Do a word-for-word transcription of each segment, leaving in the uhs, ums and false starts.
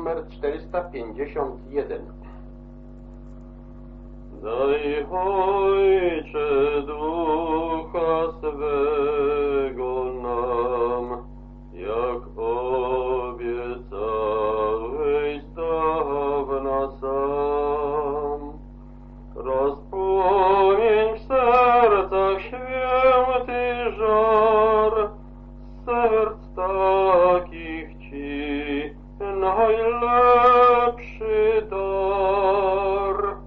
numer czterysta pięćdziesiąt jeden. Daj, Ojcze, Ducha swego nam, jak obiecałeś z dawna sam. Rozpłomień w sercach święty żar, serc takich Ci najlepszy dar.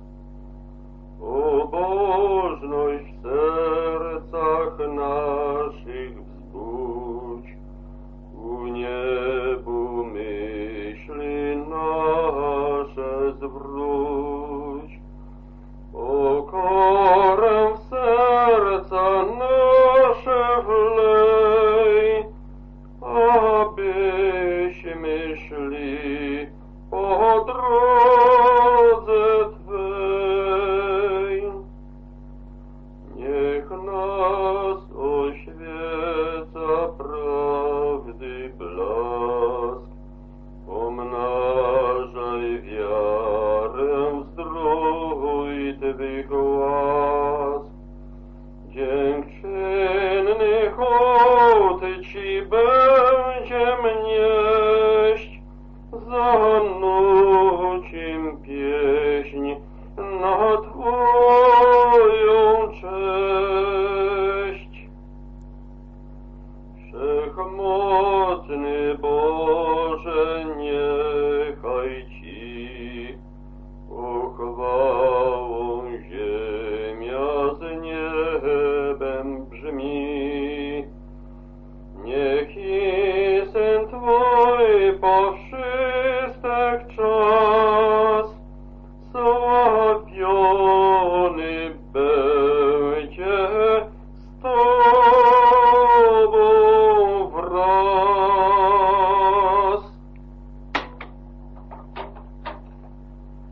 Pobożność w sercach naszych wzbudź, ku niebu myśli nasze zwróć. Pokorę w serca nasze wlej, abyśmy szli po drodze Twej. Niech nas oświeca prawdy blask, pomnażaj wiarę, zdrój Twych łask. Dziękczynny hołd Ci będziem nieść, zanucim pieśń na Twoją cześć. Wszechmocny Boże, niechaj Ci pochwałą ziemia z niebem brzmi. Niech i Syn Twój po wszystek czas